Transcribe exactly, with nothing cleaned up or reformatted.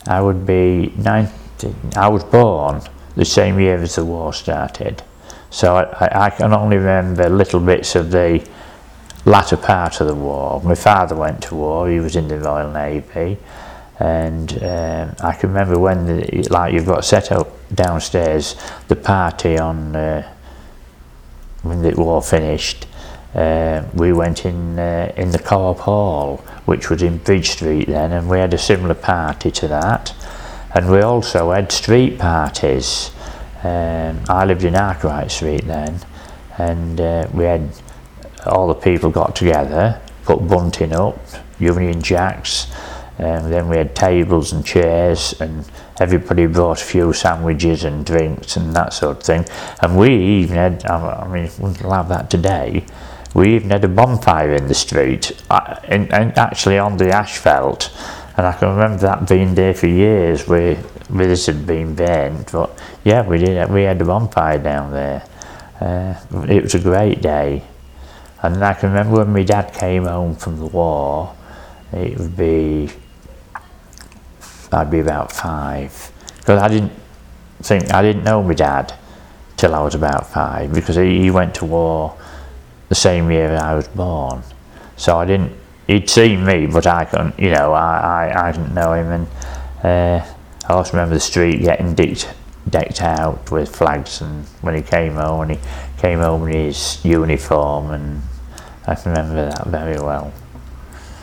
I would be nineteen. I was born the same year as the war started, so I, I can only remember little bits of the latter part of the war. My father went to war, he was in the Royal Navy, and um, I can remember when, the, like you've got set up downstairs, the party on, uh, when the war finished, uh, we went in uh, in the Co-op Hall, which was in Bridge Street then, and we had a similar party to that. And we also had street parties. Um, I lived in Arkwright Street then, and uh, we had all the people got together, put bunting up, Union Jacks, and then we had tables and chairs, and everybody brought a few sandwiches and drinks and that sort of thing. And we even had, I mean, we wouldn't allow that today, we even had a bonfire in the street, uh, and, and actually on the asphalt. And I can remember that being there for years, where, where this had been burnt. But yeah, we did. We had a bonfire down there. Uh, it was a great day. And I can remember when my dad came home from the war. It would be, I'd be about five, because I didn't think I didn't know my dad till I was about five, because he, he went to war the same year I was born. So I didn't. He'd seen me, but I couldn't, you know, I, I, I didn't know him. And uh, I also remember the street getting decked, decked out with flags, and when he came home, and he came home in his uniform, and I can remember that very well.